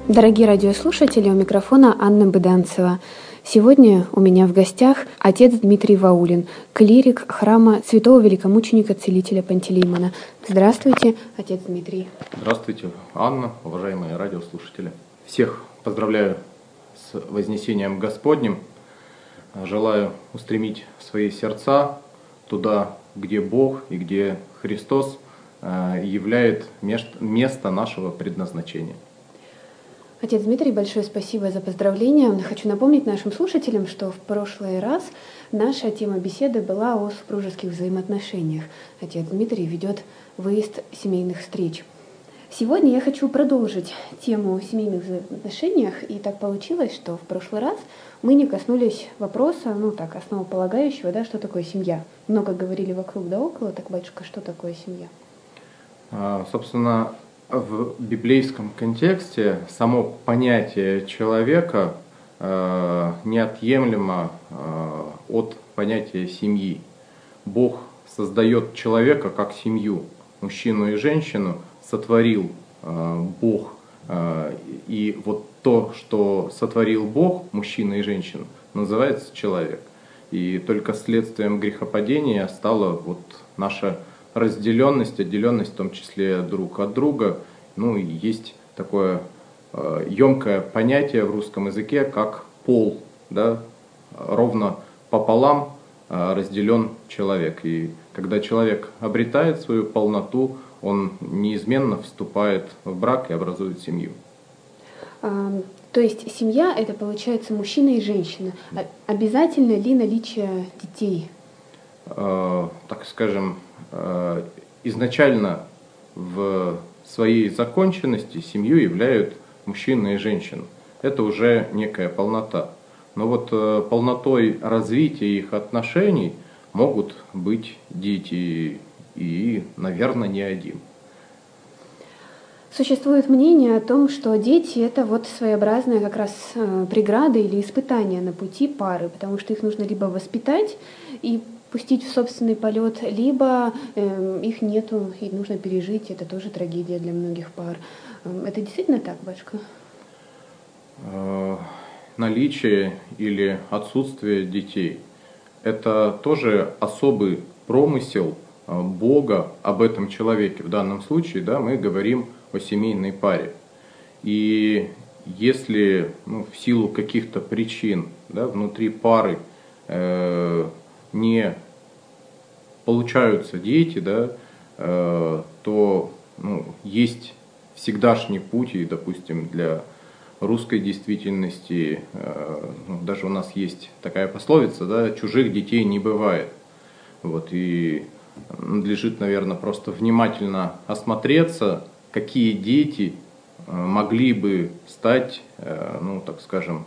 Дорогие радиослушатели, у микрофона Анна Быданцева. Сегодня у меня в гостях отец Дмитрий Ваулин, клирик храма святого великомученика Целителя Пантелеймона. Здравствуйте, отец Дмитрий. Здравствуйте, Анна, уважаемые радиослушатели. Всех поздравляю с Вознесением Господним. Желаю устремить свои сердца туда, где Бог и где Христос являет место нашего предназначения. Отец Дмитрий, большое спасибо за поздравления. Хочу напомнить нашим слушателям, что в прошлый раз наша тема беседы была о супружеских взаимоотношениях. Отец Дмитрий ведет выезд семейных встреч. Сегодня я хочу продолжить тему о семейных взаимоотношениях, и так получилось, что в прошлый раз мы не коснулись вопроса, основополагающего, что такое семья. Много говорили вокруг да около, так, батюшка, что такое семья? Собственно, в библейском контексте само понятие человека неотъемлемо от понятия семьи. Бог создает человека как семью, мужчину и женщину сотворил Бог. И вот то, что сотворил Бог, мужчина и женщину, называется человек. И только следствием грехопадения стала вот наша разделенность, отделенность, в том числе друг от друга. Ну и есть такое емкое понятие в русском языке, как пол, да, ровно пополам разделен человек. И когда человек обретает свою полноту, он неизменно вступает в брак и образует семью. То есть семья — это, получается, мужчина и женщина. Обязательно ли наличие детей? Так скажем, изначально в своей законченности семью являют мужчина и женщина. Это уже некая полнота. Но вот полнотой развития их отношений могут быть дети и, наверное, не один. Существует мнение о том, что дети — это вот своеобразная как раз преграда или испытание на пути пары, потому что их нужно либо воспитать и пустить в собственный полет, либо их нету и нужно пережить. Это тоже трагедия для многих пар. Это действительно так, батюшка? Наличие или отсутствие детей – это тоже особый промысел Бога об этом человеке. В данном случае, да, мы говорим о семейной паре. И если в силу каких-то причин, да, внутри пары не получаются дети, да, то есть всегдашний путь, и, допустим, для русской действительности, даже у нас есть такая пословица, да, чужих детей не бывает. Вот, и надлежит, наверное, просто внимательно осмотреться, какие дети могли бы стать, так скажем,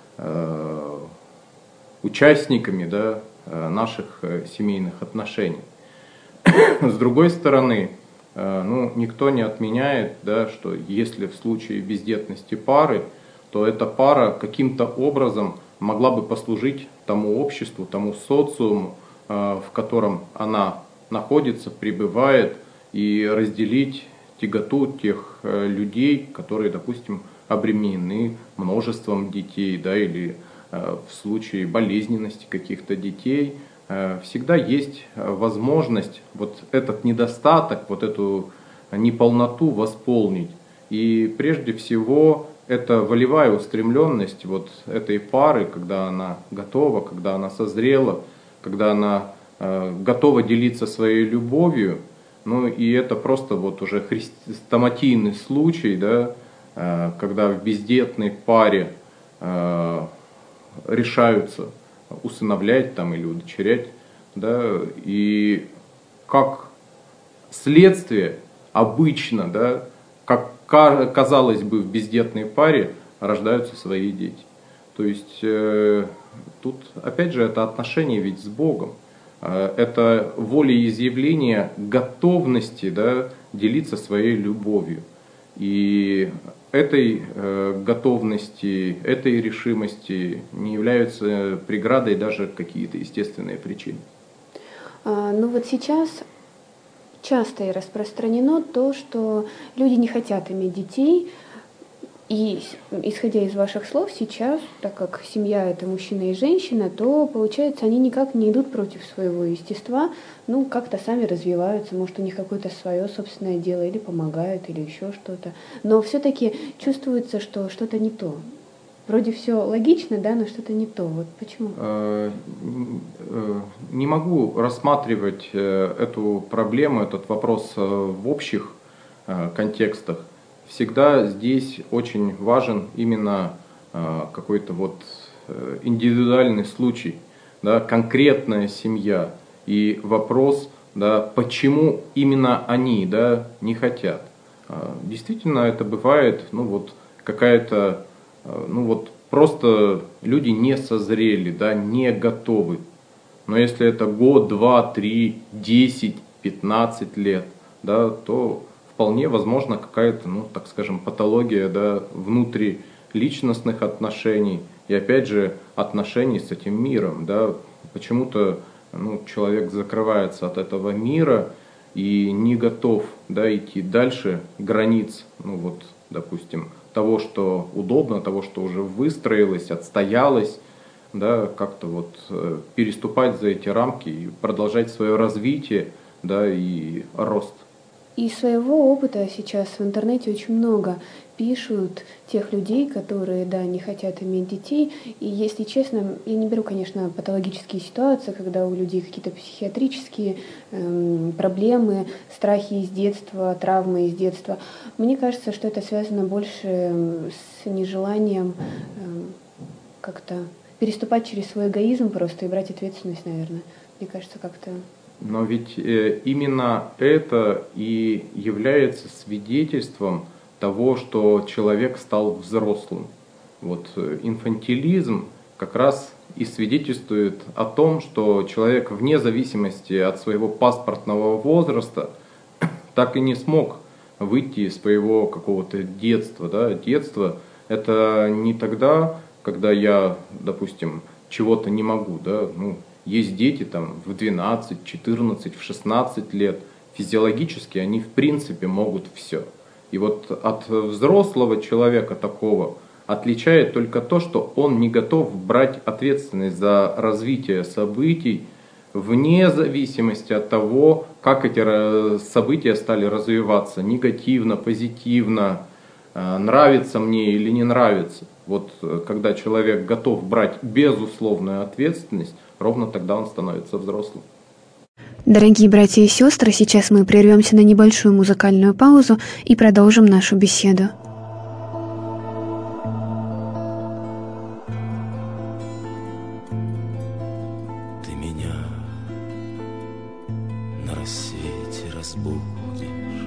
участниками, да, наших семейных отношений. С другой стороны, никто не отменяет, да, что если в случае бездетности пары, то эта пара каким-то образом могла бы послужить тому обществу, тому социуму, в котором она находится, пребывает, и разделить тяготу тех людей, которые, допустим, обременены множеством детей, да, или в случае болезненности каких-то детей, всегда есть возможность вот этот недостаток, вот эту неполноту восполнить. И прежде всего это волевая устремленность вот этой пары, когда она готова, когда она созрела, когда она готова делиться своей любовью. И это просто вот уже хрестоматийный случай, да, когда в бездетной паре решаются усыновлять там, или удочерять, да, и как следствие обычно, да, как казалось бы, в бездетной паре рождаются свои дети. То есть тут опять же это отношение ведь с Богом, это волеизъявление готовности, да, делиться своей любовью. И этой готовности, этой решимости не являются преградой даже какие-то естественные причины. Вот сейчас часто и распространено то, что люди не хотят иметь детей И исходя из ваших слов, сейчас, так как семья – это мужчина и женщина, то, получается, они никак не идут против своего естества, ну, как-то сами развиваются, может, у них какое-то свое собственное дело, или помогают, или еще что-то. Но все-таки чувствуется, что что-то не то. Вроде все логично, да, но что-то не то. Вот почему? Не могу рассматривать эту проблему, этот вопрос в общих контекстах. Всегда здесь очень важен именно какой-то вот индивидуальный случай, да, конкретная семья и вопрос, да, почему именно они, да, не хотят. Действительно, это бывает, ну вот какая-то, ну вот просто люди не созрели, да, не готовы. Но если это год, 2, 3, 10, 15 лет, да, то вполне возможно какая-то, ну, так скажем, патология, да, внутриличностных отношений и, опять же, отношений с этим миром. Да. Почему-то, ну, человек закрывается от этого мира и не готов, да, идти дальше границ, ну, вот, допустим, того, что удобно, того, что уже выстроилось, отстоялось, да, как-то вот переступать за эти рамки и продолжать свое развитие, да, и рост. Из своего опыта сейчас в интернете очень много пишут тех людей, которые, да, не хотят иметь детей. И, если честно, я не беру, конечно, патологические ситуации, когда у людей какие-то психиатрические проблемы, страхи из детства, травмы из детства. Мне кажется, что это связано больше с нежеланием как-то переступать через свой эгоизм просто и брать ответственность, наверное. Мне кажется, как-то... Но ведь именно это и является свидетельством того, что человек стал взрослым. Вот инфантилизм как раз и свидетельствует о том, что человек вне зависимости от своего паспортного возраста так и не смог выйти из своего какого-то детства. Да? Детство – это не тогда, когда я, допустим, чего-то не могу, да, ну, есть дети там в 12, 14, в 16 лет. Физиологически они в принципе могут все. И вот от взрослого человека такого отличает только то, что он не готов брать ответственность за развитие событий вне зависимости от того, как эти события стали развиваться. Негативно, позитивно, нравится мне или не нравится. Вот когда человек готов брать безусловную ответственность, ровно тогда он становится взрослым. Дорогие братья и сестры, сейчас мы прервемся на небольшую музыкальную паузу и продолжим нашу беседу. Ты меня на рассвете разбудишь,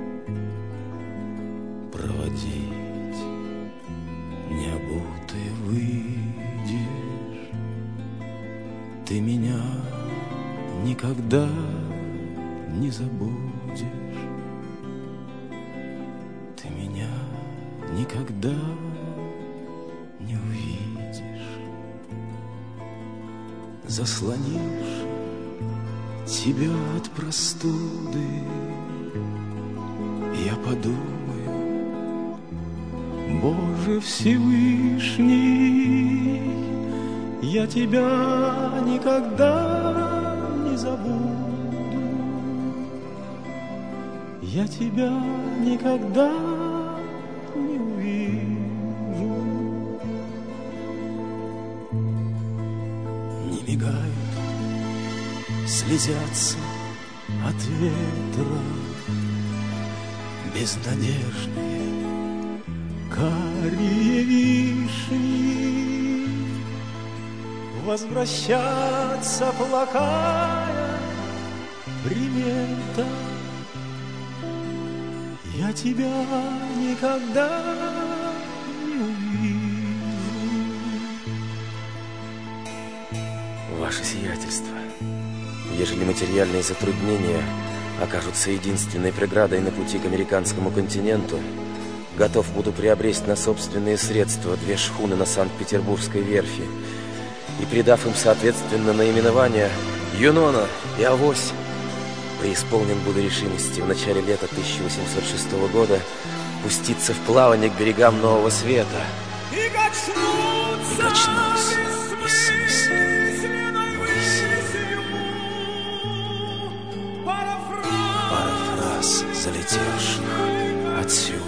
проводить необутый выйдешь. Ты меня никогда не забудешь. Ты меня никогда не увидишь. Заслонишь тебя от простуды, я подумаю: Боже Всевышний, я тебя никогда не забуду, я тебя никогда не увижу. Не мигают, слезятся от ветра безнадежные карие вишни. Возвращаться плакая примета, я тебя никогда не увижу. Ваше сиятельство, ежели материальные затруднения окажутся единственной преградой на пути к американскому континенту, готов буду приобрести на собственные средства 2 шхуны на Санкт-Петербургской верфи и, придав им соответственно наименования Юнона и Авось, преисполнен буду решимости в начале лета 1806 года пуститься в плавание к берегам Нового Света. И качнусь, и смыслю Моисею. Пара фраз, залетевших отсюда.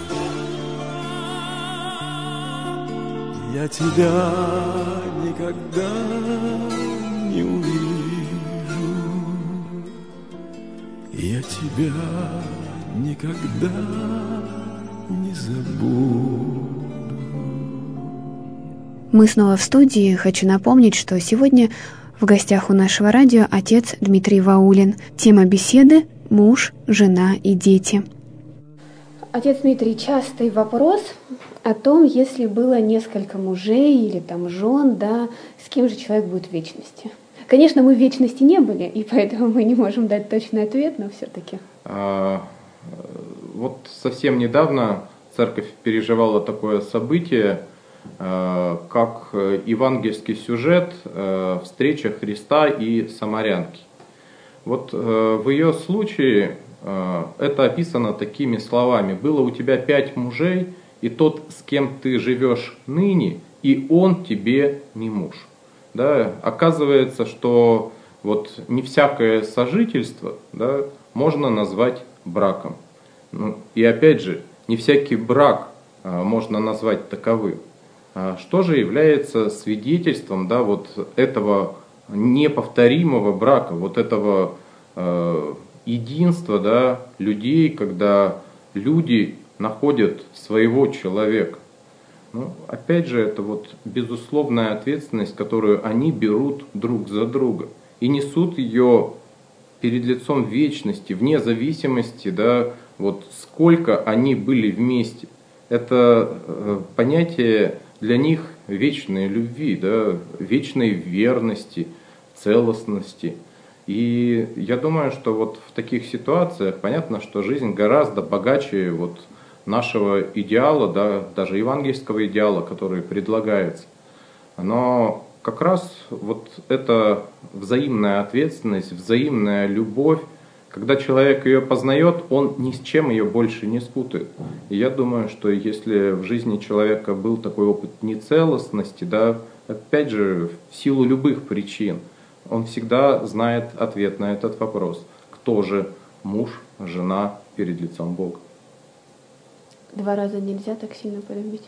Я тебя никогда не увижу, я тебя никогда не забуду. Мы снова в студии. Хочу напомнить, что сегодня в гостях у нашего радио отец Дмитрий Ваулин. Тема беседы – муж, жена и дети. Отец Дмитрий, частый вопрос о том, если было несколько мужей или там жен, да, с кем же человек будет в вечности. Конечно, мы в вечности не были, и поэтому мы не можем дать точный ответ, но все-таки. Вот совсем недавно церковь переживала такое событие, как евангельский сюжет встреча Христа и самарянки. Вот в ее случае это описано такими словами: «Было у тебя 5 мужей, и тот, с кем ты живешь ныне, и он тебе не муж». Да, оказывается, что вот не всякое сожительство, да, можно назвать браком. Ну, и опять же, не всякий брак можно назвать таковым. Что же является свидетельством, да, вот этого неповторимого брака, вот этого единства, да, людей, когда люди находят своего человека? Ну, опять же, это вот безусловная ответственность, которую они берут друг за друга и несут ее перед лицом вечности, вне зависимости, да, вот сколько они были вместе. Это понятие для них вечной любви, да, вечной верности, целостности. И я думаю, что вот в таких ситуациях понятно, что жизнь гораздо богаче вот нашего идеала, да, даже евангельского идеала, который предлагается. Но как раз вот эта взаимная ответственность, взаимная любовь, когда человек ее познает, он ни с чем ее больше не спутает. И я думаю, что если в жизни человека был такой опыт нецелостности, да, опять же, в силу любых причин, он всегда знает ответ на этот вопрос. Кто же муж, жена перед лицом Бога? 2 раза нельзя так сильно полюбить?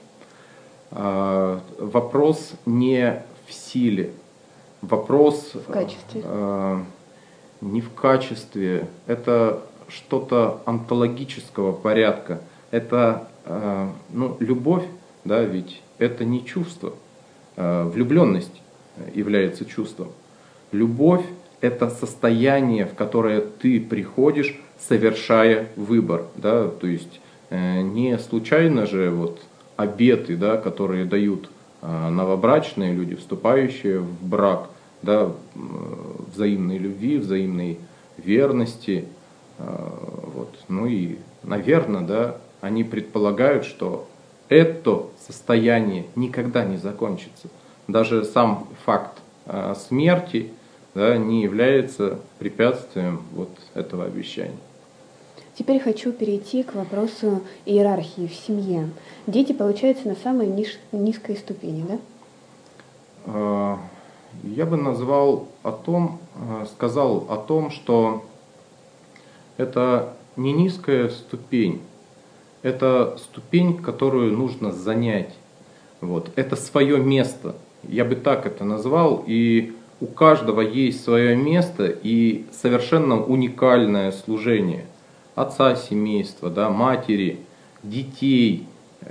Вопрос не в силе. Вопрос в качестве. Не в качестве. Это что-то онтологического порядка. Это любовь, да, ведь это не чувство. Влюбленность является чувством. Любовь – это состояние, в которое ты приходишь, совершая выбор. Да? То есть не случайно же вот обеты, да, которые дают новобрачные люди, вступающие в брак, да, взаимной любви, взаимной верности. Вот. Ну и, наверное, да, они предполагают, что это состояние никогда не закончится. Даже сам факт смерти, да, не является препятствием вот этого обещания. Теперь хочу перейти к вопросу иерархии в семье. Дети, получается, на самой низкой ступени, да? Я бы сказал о том, что это не низкая ступень, это ступень, которую нужно занять. Вот. Это свое место, я бы так это назвал, и у каждого есть свое место и совершенно уникальное служение. Отца семейства, да, матери, детей,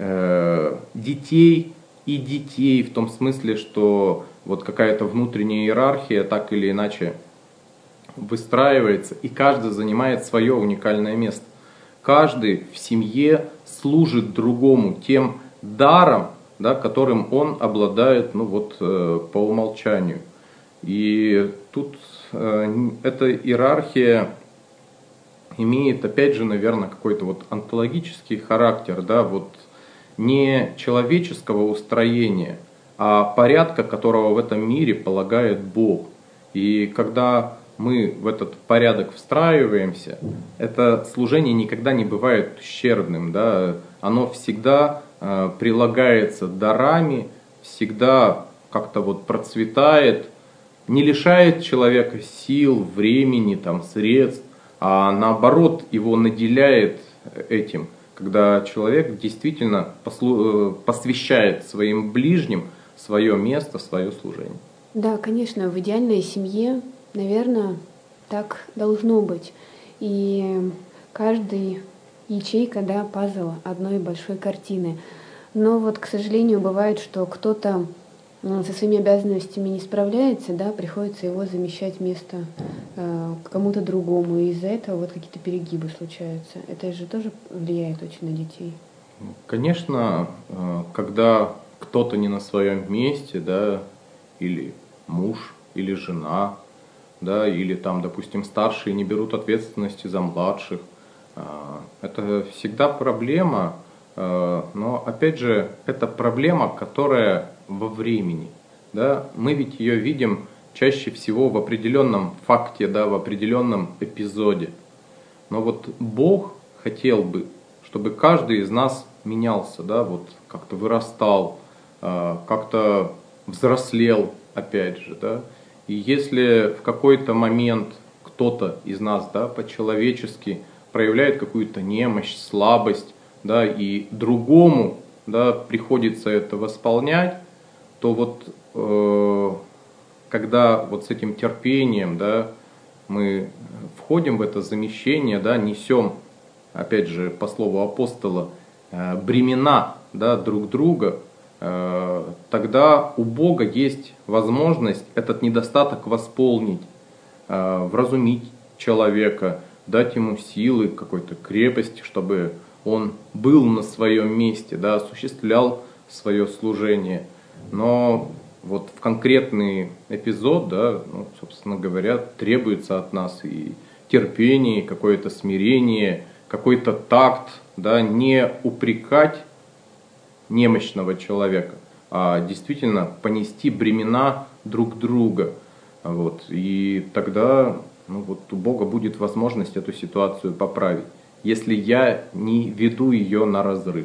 детей и детей, в том смысле, что вот какая-то внутренняя иерархия так или иначе выстраивается, и каждый занимает свое уникальное место. Каждый в семье служит другому тем даром, да, которым он обладает, ну вот, по умолчанию. И тут эта иерархия имеет, опять же, наверное, какой-то вот онтологический характер, да, вот не человеческого устроения, а порядка, которого в этом мире полагает Бог. И когда мы в этот порядок встраиваемся, это служение никогда не бывает ущербным, да? Оно всегда прилагается дарами, всегда как-то вот процветает, не лишает человека сил, времени, там, средств, а наоборот его наделяет этим, когда человек действительно посвящает своим ближним свое место, свое служение. Да, конечно, в идеальной семье, наверное, так должно быть. И каждый ячейка, да, пазл одной большой картины. Но вот, к сожалению, бывает, что кто-то со своими обязанностями не справляется, да, приходится его замещать место кому-то другому, и из-за этого вот какие-то перегибы случаются. Это же тоже влияет очень на детей. Конечно, когда кто-то не на своем месте, да, или муж, или жена, да, или там, допустим, старшие не берут ответственности за младших, это всегда проблема, но опять же, это проблема, которая во времени, да, мы ведь ее видим чаще всего в определенном факте, да, в определенном эпизоде. Но вот Бог хотел бы, чтобы каждый из нас менялся, да, вот как-то вырастал, как-то взрослел, опять же, да. И если в какой-то момент кто-то из нас, да, по-человечески проявляет какую-то немощь, слабость, да, и другому, да, приходится это восполнять, то вот когда вот с этим терпением, да, мы входим в это замещение, да, несем, опять же, по слову апостола, бремена, да, друг друга, тогда у Бога есть возможность этот недостаток восполнить, вразумить человека, дать ему силы, какой-то крепости, чтобы он был на своем месте, да, осуществлял свое служение. Но вот в конкретный эпизод, да, ну, собственно говоря, требуется от нас и терпение, и какое-то смирение, какой-то такт, да, не упрекать немощного человека, а действительно понести бремена друг друга. Вот. И тогда, ну, вот у Бога будет возможность эту ситуацию поправить, если я не веду ее на разрыв.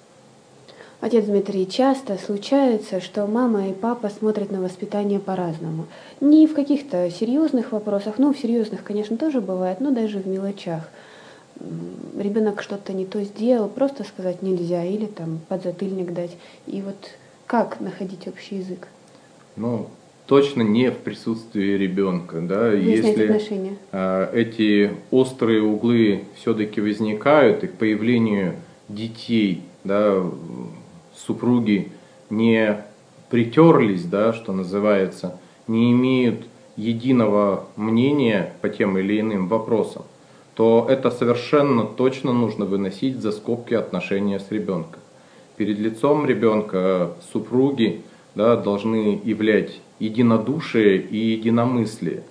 Отец Дмитрий, часто случается, что мама и папа смотрят на воспитание по-разному. Не в каких-то серьезных вопросах, ну, в серьезных, конечно, тоже бывает, но даже в мелочах. Ребенок что-то не то сделал, просто сказать нельзя, или там подзатыльник дать. И вот как находить общий язык? Ну, точно не в присутствии ребенка, да, Выяснять если отношения. Эти острые углы все-таки возникают, и к появлению детей, да, супруги не притерлись, да, что называется, не имеют единого мнения по тем или иным вопросам, то это совершенно точно нужно выносить за скобки отношения с ребенком. Перед лицом ребенка супруги, да, должны являть единодушие и единомыслие.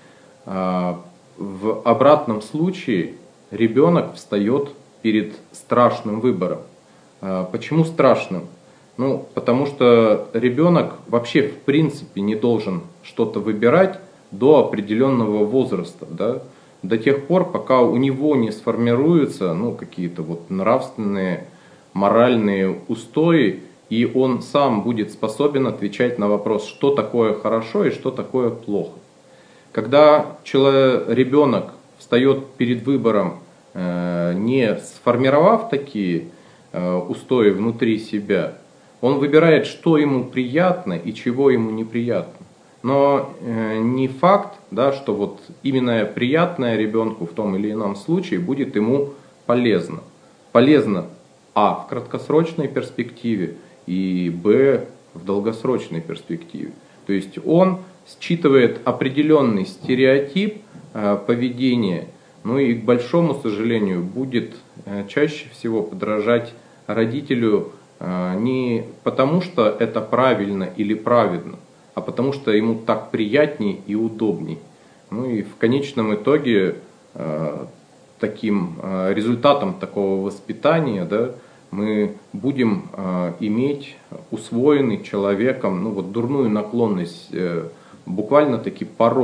В обратном случае ребенок встает перед страшным выбором. Почему страшным? Ну, потому что ребенок вообще в принципе не должен что-то выбирать до определенного возраста, да? До тех пор, пока у него не сформируются, ну, какие-то вот нравственные, моральные устои, и он сам будет способен отвечать на вопрос, что такое хорошо и что такое плохо. Когда ребенок встает перед выбором, не сформировав такие устои внутри себя, он выбирает, что ему приятно и чего ему неприятно. Но не факт, да, что вот именно приятное ребенку в том или ином случае будет ему полезно. Полезно в краткосрочной перспективе и в долгосрочной перспективе. То есть он считывает определенный стереотип поведения, ну и, к большому сожалению, будет чаще всего подражать родителю не потому, что это правильно или праведно, а потому что ему так приятней и удобней. Ну и в конечном итоге таким результатом такого воспитания, да, мы будем иметь усвоенный человеком, ну вот, дурную наклонность, буквально таки порок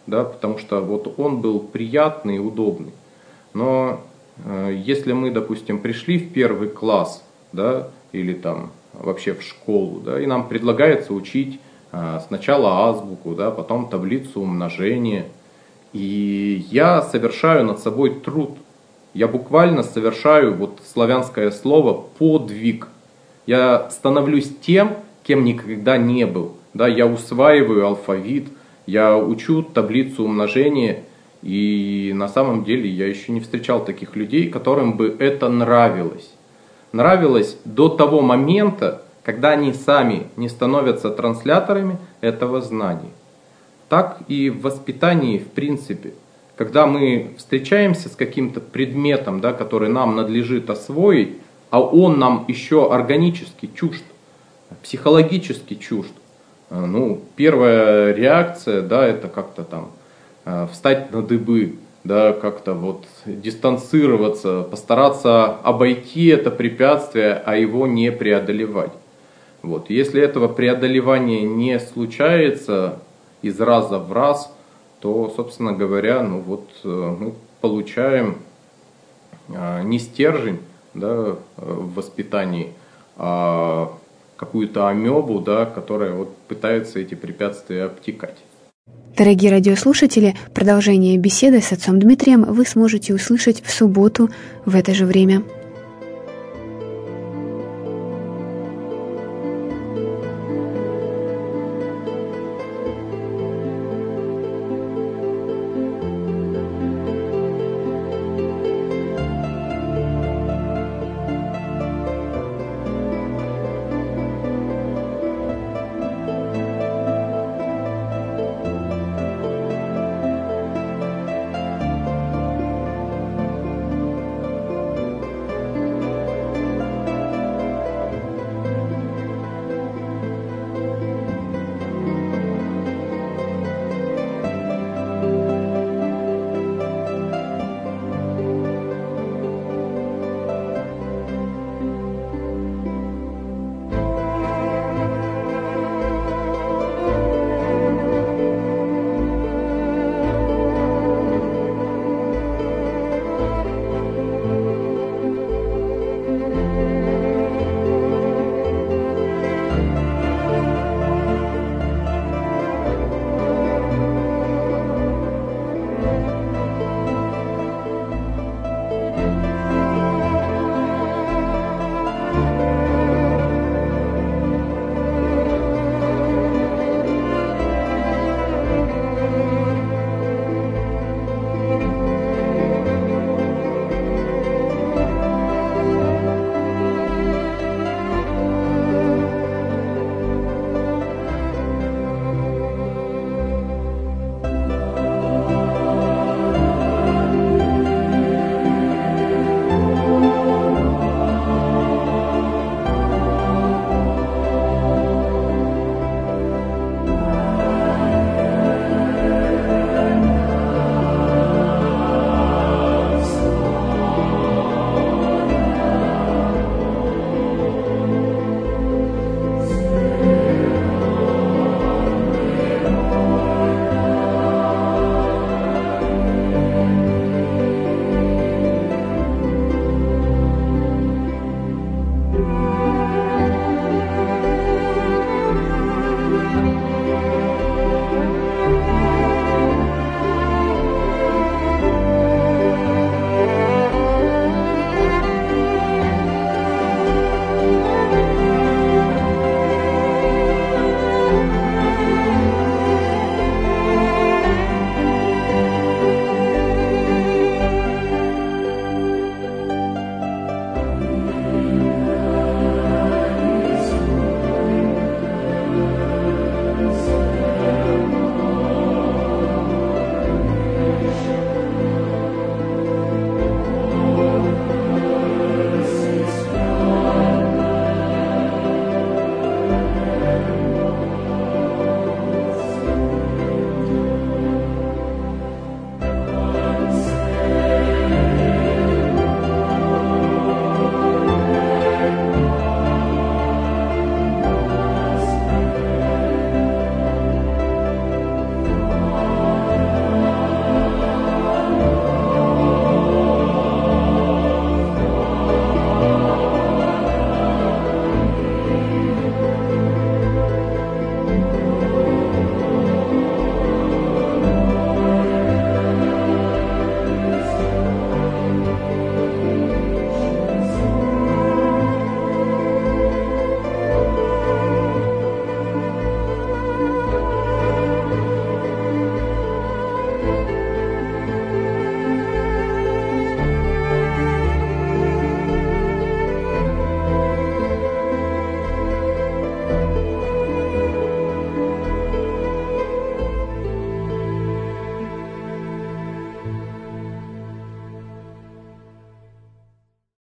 да, потому что вот он был приятный и удобный. Но если мы, допустим, пришли в 1 класс, да, или там вообще в школу, да, и нам предлагается учить сначала азбуку, да, потом таблицу умножения, и я совершаю над собой труд, я буквально совершаю, вот славянское слово, подвиг. Я становлюсь тем, кем никогда не был. Да, я усваиваю алфавит, я учу таблицу умножения, и на самом деле я еще не встречал таких людей, которым бы это нравилось. Нравилось до того момента, когда они сами не становятся трансляторами этого знания. Так и в воспитании в принципе. Когда мы встречаемся с каким-то предметом, да, который нам надлежит освоить, а он нам еще органически чужд, психологически чужд, ну, первая реакция, да, это как-то там встать на дыбы, да, как-то вот дистанцироваться, постараться обойти это препятствие, а его не преодолевать. Вот. Если этого преодолевания не случается из раза в раз, то, собственно говоря, ну вот мы получаем не стержень, да, в воспитании, а какую-то амебу, да, которая вот пытается эти препятствия обтекать. Дорогие радиослушатели, продолжение беседы с отцом Дмитрием вы сможете услышать в субботу в это же время.